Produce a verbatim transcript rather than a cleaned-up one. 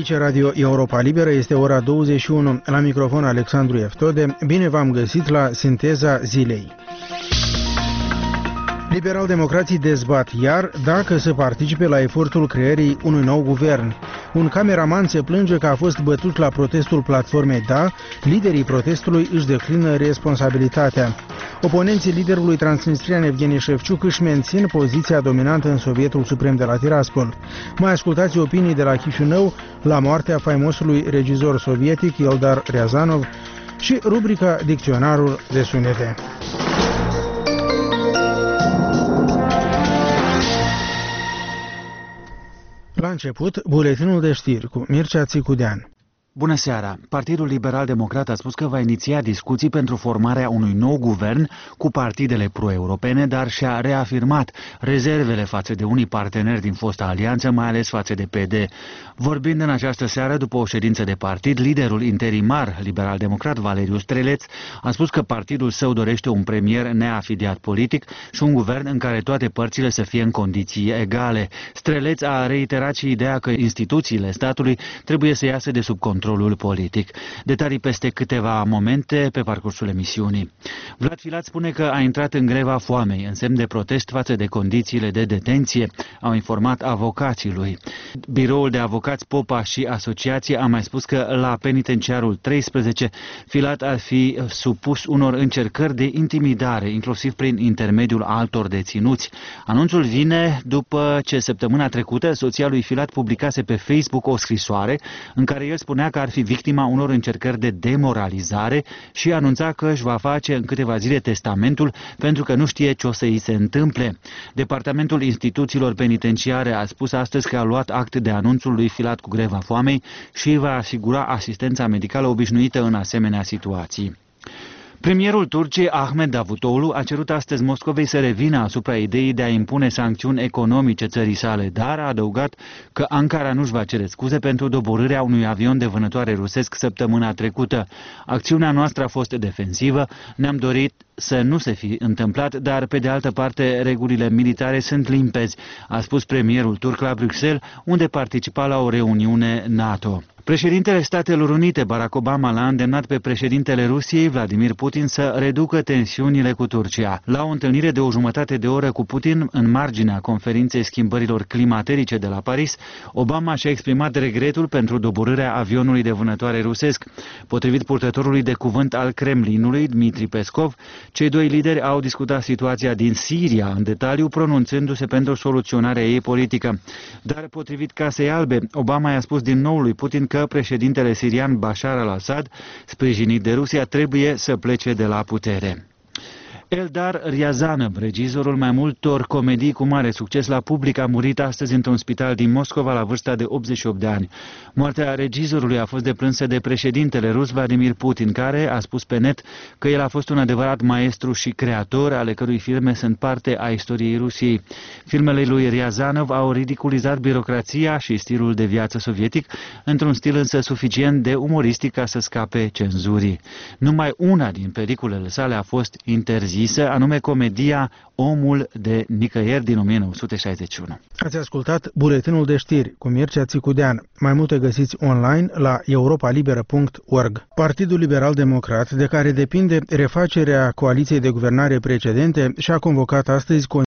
Aici Radio Europa Liberă, este ora douăzeci și unu, la microfon Alexandru Eftode. Bine v-am găsit la Sinteza Zilei. Liberal-democrații dezbat iar dacă să participe la efortul creării unui nou guvern. Un cameraman se plânge că a fost bătut la protestul platformei Da, liderii protestului își declină responsabilitatea. Oponenții liderului transnistrian Evgeni Șefciuc își mențin poziția dominantă în Sovietul Suprem de la Tiraspol. Mai ascultați opinii de la Chișinău la moartea faimosului regizor sovietic Eldar Riazanov și rubrica Dicționarul de sunete. La început, buletinul de știri cu Mircea Țicudean. Bună seara! Partidul Liberal-Democrat a spus că va iniția discuții pentru formarea unui nou guvern cu partidele pro-europene, dar și-a reafirmat rezervele față de unii parteneri din fosta alianță, mai ales față de P D. Vorbind în această seară după o ședință de partid, liderul interimar liberal-democrat Valeriu Streleț a spus că partidul său dorește un premier neafiliat politic și un guvern în care toate părțile să fie în condiții egale. Streleț a reiterat și ideea că instituțiile statului trebuie să iasă de sub control politic. Detalii peste câteva momente pe parcursul emisiunii. Vlad Filat spune că a intrat în greva foamei, în semn de protest față de condițiile de detenție, au informat avocații lui. Biroul de avocați Popa și Asociație a mai spus că la penitenciarul treisprezece Filat ar fi supus unor încercări de intimidare, inclusiv prin intermediul altor deținuți. Anunțul vine după ce săptămâna trecută soția lui Filat publicase pe Facebook o scrisoare în care el spunea că ar fi victima unor încercări de demoralizare și anunța că își va face în câteva zile testamentul pentru că nu știe ce o să îi se întâmple. Departamentul Instituțiilor Penitenciare a spus astăzi că a luat act de anunțul lui Filat cu greva foamei și va asigura asistența medicală obișnuită în asemenea situații. Premierul Turciei, Ahmet Davutoğlu, a cerut astăzi Moscovei să revină asupra ideii de a impune sancțiuni economice țării sale, dar a adăugat că Ankara nu-și va cere scuze pentru doborârea unui avion de vânătoare rusesc săptămâna trecută. Acțiunea noastră a fost defensivă, ne-am dorit să nu se fi întâmplat, dar pe de altă parte regulile militare sunt limpezi, a spus premierul turc la Bruxelles, unde participa la o reuniune NATO. Președintele Statelor Unite, Barack Obama, l-a îndemnat pe președintele Rusiei, Vladimir Putin, să reducă tensiunile cu Turcia. La o întâlnire de o jumătate de oră cu Putin, în marginea conferinței schimbărilor climaterice de la Paris, Obama și-a exprimat regretul pentru doborârea avionului de vânătoare rusesc. Potrivit purtătorului de cuvânt al Kremlinului, Dmitri Peskov, cei doi lideri au discutat situația din Siria în detaliu, pronunțându-se pentru soluționarea ei politică. Dar, potrivit Casei Albe, Obama i-a spus din nou lui Putin că președintele sirian Bashar al-Assad, sprijinit de Rusia, trebuie să plece de la putere. Eldar Riazanov, regizorul mai multor comedii cu mare succes la public, a murit astăzi într-un spital din Moscova la vârsta de optzeci și opt de ani. Moartea regizorului a fost deplânsă de președintele rus Vladimir Putin, care a spus pe net că el a fost un adevărat maestru și creator, ale cărui filme sunt parte a istoriei Rusiei. Filmele lui Riazanov au ridiculizat birocrația și stilul de viață sovietic, într-un stil însă suficient de umoristic ca să scape cenzurii. Numai una din peliculele sale a fost interzisă, anume comedia Omul de nicăieri din o mie nouă sute șaizeci și unu. Ați ascultat buletinul de știri cu Mircea Țicudean. Mai multe găsiți online la europa liberă punct org. Partidul Liberal-Democrat, de care depinde refacerea coaliției de guvernare precedente, și-a convocat astăzi